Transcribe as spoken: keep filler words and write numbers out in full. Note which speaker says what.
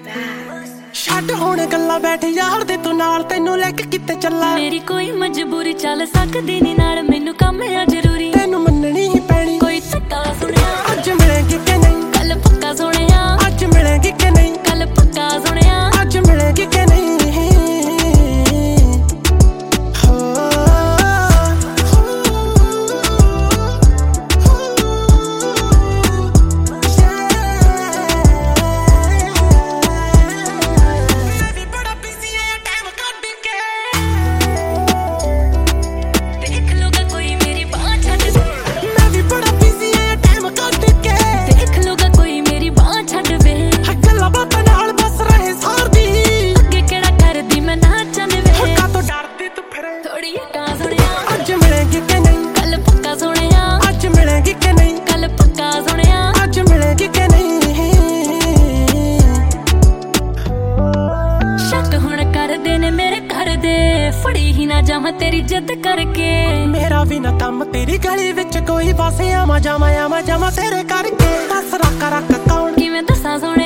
Speaker 1: ਛੱਡ ਹੁਣ ਗੱਲਾਂ ਬੈਠ ਯਾਰ ਦੇ ਤੂੰ ਨਾਲ ਤੈਨੂੰ ਲੈ ਕੇ ਕਿੱਥੇ ਚੱਲਾਂ
Speaker 2: ਮੇਰੀ ਕੋਈ ਮਜਬੂਰੀ ਚੱਲ ਸਕਦੀ ਨੀ ਨਾਲ ਮੈਨੂੰ ਕੰਮ ਆ ਜ਼ਰੂਰੀ
Speaker 1: ਤੈਨੂੰ ਮੰਨਣੀ ਹੀ ਪੈਣੀ
Speaker 2: ਕੋਈ ਧੱਕਾ ਸੁਣਿਆ
Speaker 1: ਅੱਜ ਮਿਲੇਗੀ ਕਿ ਨਹੀਂ
Speaker 2: ਕੱਲ ਪੱਕਾ ਸੁਣਿਆ
Speaker 1: ਅੱਜ ਮਿਲੇਗੀ ਕਿ ਨਹੀਂ
Speaker 2: ਕੱਲ ਪੱਕਾ ਸੁਣਿਆ
Speaker 1: ਅੱਜ ਮਿਲੇਗੀ ਕਿ ਨਹੀਂ
Speaker 2: ਫੜੀ ਹੀ ਨਾ ਜਾਵਾਂ ਤੇਰੀ ਜਿੱਦ ਕਰਕੇ
Speaker 1: ਮੇਰਾ ਵੀ ਨਾ ਕੰਮ ਤੇਰੀ ਗਲੀ ਵਿੱਚ ਕੋਈ ਪਾਸੇ ਆਵਾਂ ਜਾਵਾਂ ਆਵਾਂ ਜਾਵਾਂ ਤੇਰੇ ਕਰਕੇ ਦੱਸ ਰੱਖ ਰੱਖ ਕੌਣ
Speaker 2: ਕਿਵੇਂ ਦੱਸਾਂ ਸੋਹਣੇ